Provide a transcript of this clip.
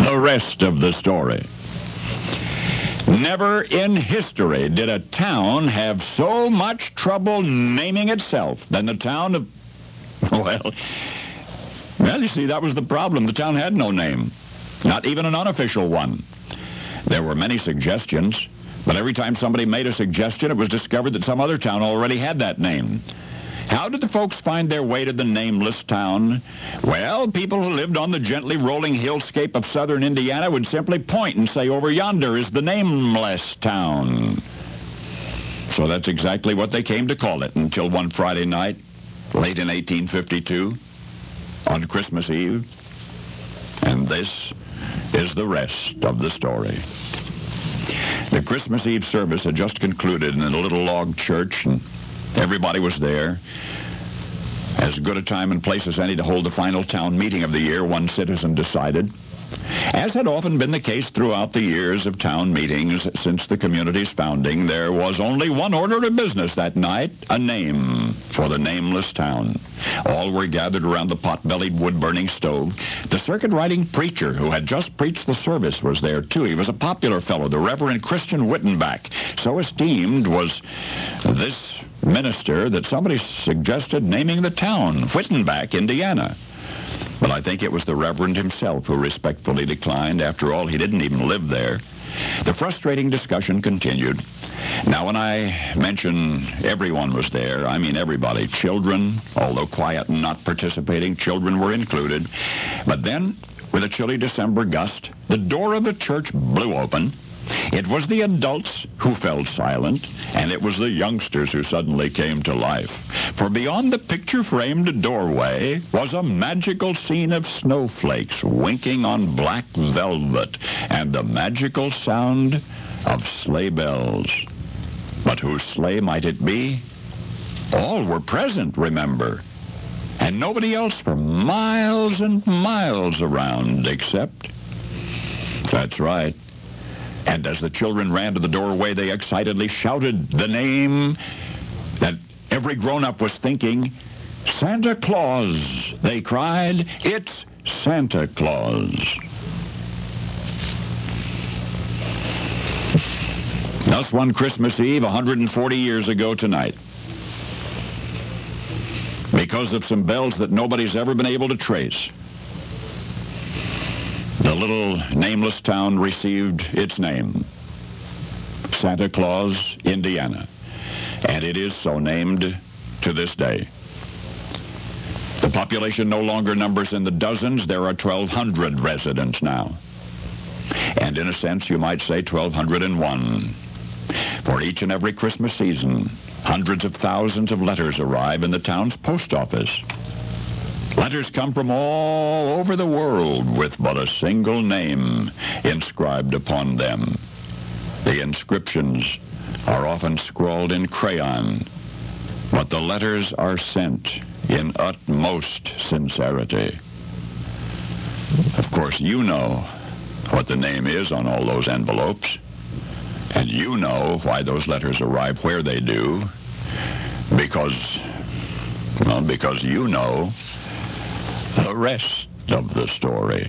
The rest of the story. Never in history did a town have so much trouble naming itself than the town of... Well, you see, that was the problem. The town had no name, not even an unofficial one. There were many suggestions, but every time somebody made a suggestion, it was discovered that some other town already had that name. How did the folks find their way to the nameless town? Well, people who lived on the gently rolling hillscape of southern Indiana would simply point and say, over yonder is the nameless town. So that's exactly what they came to call it until one Friday night, late in 1852, on Christmas Eve. And this is the rest of the story. The Christmas Eve service had just concluded in a little log church, and everybody was there. As good a time and place as any to hold the final town meeting of the year, one citizen decided. As had often been the case throughout the years of town meetings since the community's founding, there was only one order of business that night, a name for the nameless town. All were gathered around the pot-bellied wood-burning stove. The circuit-riding preacher who had just preached the service was there, too. He was a popular fellow, the Reverend Christian Wittenbach. So esteemed was this minister that somebody suggested naming the town Wittenbach, Indiana. But I think it was the Reverend himself who respectfully declined. After all, he didn't even live there. The frustrating discussion continued. Now, when I mention everyone was there, I mean everybody. Children, although quiet and not participating, children were included. But then, with a chilly December gust, the door of the church blew open. It was the adults who fell silent, and it was the youngsters who suddenly came to life. For beyond the picture-framed doorway was a magical scene of snowflakes winking on black velvet and the magical sound of sleigh bells. But whose sleigh might it be? All were present, remember, and nobody else for miles and miles around except... That's right. And as the children ran to the doorway, they excitedly shouted the name that every grown-up was thinking. Santa Claus, they cried. It's Santa Claus. Thus one Christmas Eve, 140 years ago tonight, because of some bells that nobody's ever been able to trace, the little nameless town received its name, Santa Claus, Indiana, and it is so named to this day. The population no longer numbers in the dozens. There are 1,200 residents now. And in a sense, you might say 1,201. For each and every Christmas season, hundreds of thousands of letters arrive in the town's post office. Letters come from all over the world with but a single name inscribed upon them. The inscriptions are often scrawled in crayon, but the letters are sent in utmost sincerity. Of course, you know what the name is on all those envelopes, and you know why those letters arrive where they do, because you know the rest of the story.